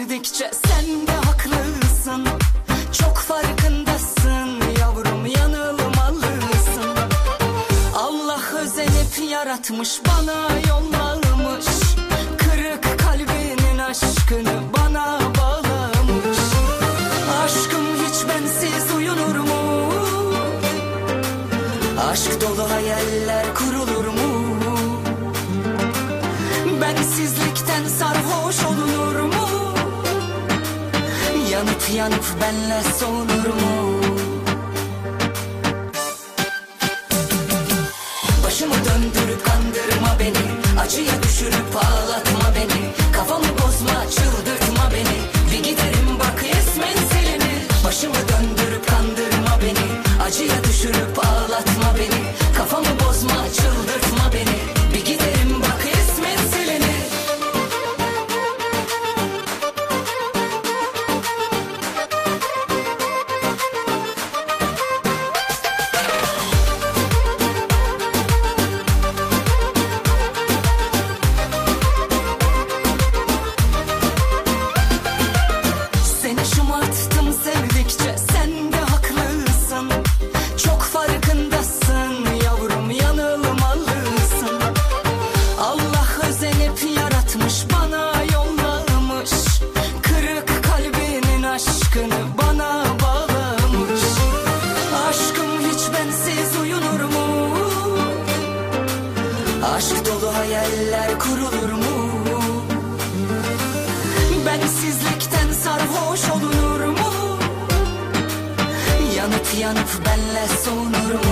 sevdikçe sen de haklısın. Çok farkındasın yavrum, yanılmalısın. Allah özenip yaratmış, bana yollamış. Kırık kalbinin aşkını bana bağlamış. Aşkım hiç bensiz uyunur mu? Aşk dolu hayaller kurulur mu? Bensizlikten sarhoş olunur mu? Yanıp yanıp benle soğunur mu? Başımı döndürüp kandırma beni, acıya düşürüp ağlatma beni. Kafamı bozma, çıldırtma beni, bir giderim bak resmen selini. Başımı döndürüp kandırma beni, acıya düşürüp ağlatma beni. Kafamı bozma, çıldırtma beni, bir giderim bak resmen selini. Seni şımarttım sevdikçe, sen de haklısın. Çok farkındasın yavrum, yanılmalısın. Allah özenip yaratmış, bana yollamış. Kırık kalbinin aşkını bana bağlamış. Aşkım hiç bensiz uyunur mu? Aşk dolu hayaller kurulur mu? Bensizlikten sarhoş olunur mu? Yanıp yanıp benle soğunur mu?